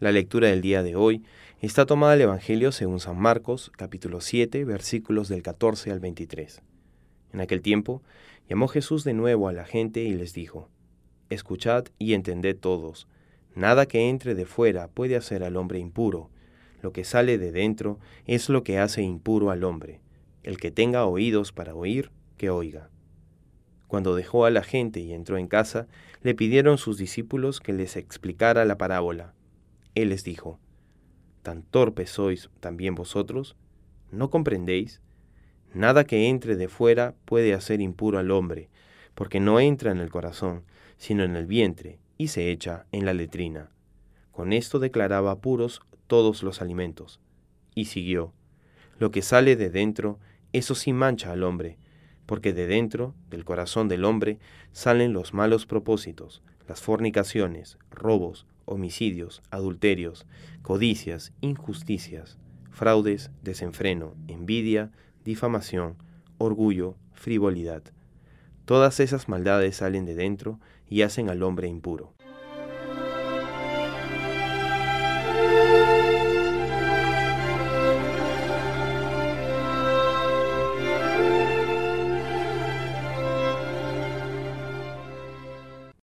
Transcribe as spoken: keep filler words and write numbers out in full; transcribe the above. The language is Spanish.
La lectura del día de hoy está tomada del Evangelio según San Marcos, capítulo siete, versículos del catorce al veintitrés. En aquel tiempo, llamó Jesús de nuevo a la gente y les dijo: Escuchad y entended todos, nada que entre de fuera puede hacer al hombre impuro. Lo que sale de dentro es lo que hace impuro al hombre. El que tenga oídos para oír, que oiga. Cuando dejó a la gente y entró en casa, le pidieron sus discípulos que les explicara la parábola. Él les dijo: ¿Tan torpes sois también vosotros? ¿No comprendéis? Nada que entre de fuera puede hacer impuro al hombre, porque no entra en el corazón, sino en el vientre, y se echa en la letrina. Con esto declaraba puros todos los alimentos. Y siguió: Lo que sale de dentro, eso sí mancha al hombre, porque de dentro, del corazón del hombre, salen los malos propósitos, las fornicaciones, robos, homicidios, adulterios, codicias, injusticias, fraudes, desenfreno, envidia, difamación, orgullo, frivolidad. Todas esas maldades salen de dentro y hacen al hombre impuro.